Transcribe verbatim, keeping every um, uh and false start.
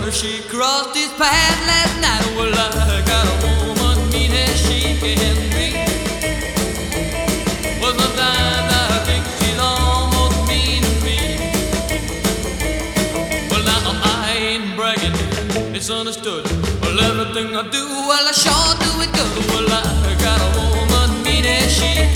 She crossed his path last night. Well, I got a woman mean as she can be. Well, sometimes I think she's almost mean to me. Well, now I ain't bragging, it's understood. Well, everything I do, well, I sure do it good. Well, I got a woman mean as she can be.